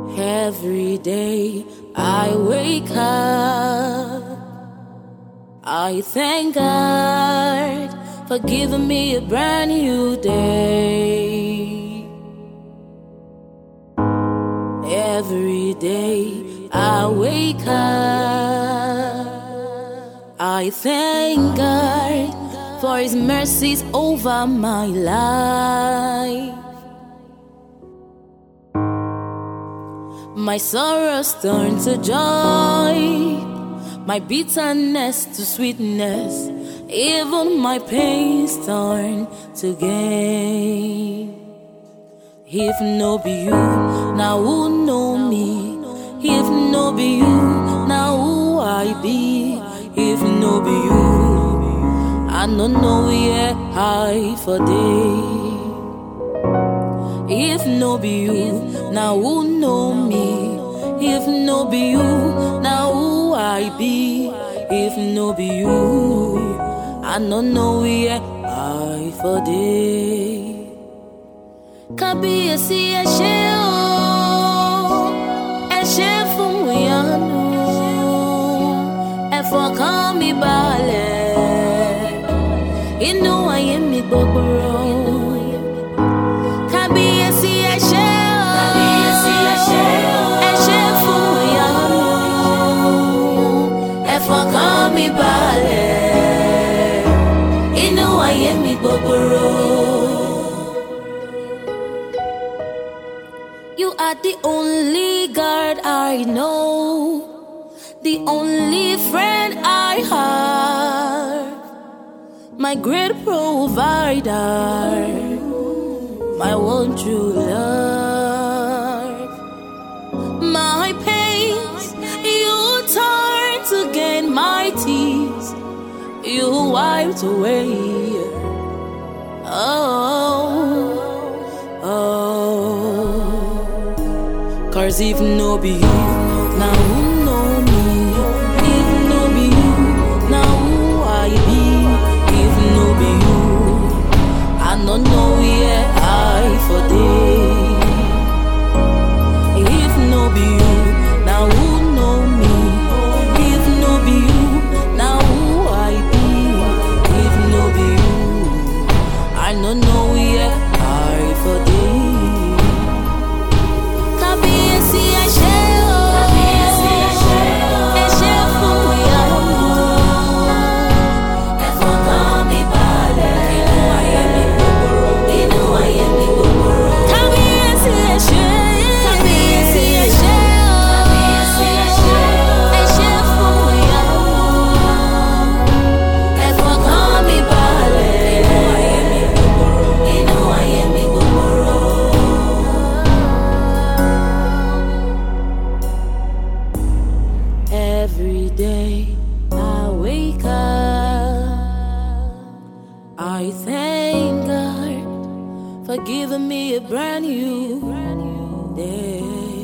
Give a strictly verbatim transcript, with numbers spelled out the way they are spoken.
Every day I wake up, I thank God for giving me a brand new day. Every day I wake up, I thank God for His mercies over my life. My sorrows turn to joy, my bitterness to sweetness, even my pains turn to gain. If no be you, now who know me? If no be you, now who I be? If no be you, I don't know where I for day. If no be you, now who know me? If no be you, now who I be? If no be you, I don't know where I for day. Kábíyèsí ẹ ṣé o, ẹ ṣé fún ìyanu, ẹ fọkàn mi balẹ̀, inú ayé mi gbogbo rọ̀. Kábíyèsí ẹ ṣé o, kábíyèsí ẹ ṣé o, ẹ ṣé fún ìyanu, ẹ fọkàn mi balẹ̀, inú ayé mi gbogbo rọ̀. You are the only God I know, the only friend I have, my great provider, my one true love. My pains, you turn to gain my tears, you wiped away. Oh, oh. Cause if no be you, now who know me? If no be you, now who I be? If no be you, I don't know where I for day. If no be you, now who know me? If no be you, now who I be? If no be you, I don't know where I for day. Kábíyèsí ẹ ṣé o, kábíyèsí ẹ ṣé o, ẹ ṣé fún ìyanu, ẹ fọkàn mi balẹ̀, inú ayé mi gbogbo rọ̀, inú ayé mi gbogbo rọ̀. Kábíyèsí ẹ ṣé, kábíyèsí ẹ ṣé o, kábíyèsí ẹ ṣé o, ẹ ṣé fún ìyanu, ẹ fọkàn mi balẹ̀, inú ayé mi gbogbo rọ̀, inú ayé mi gbogbo rọ̀. Every day I wake up, I thank God for giving me a brand new day.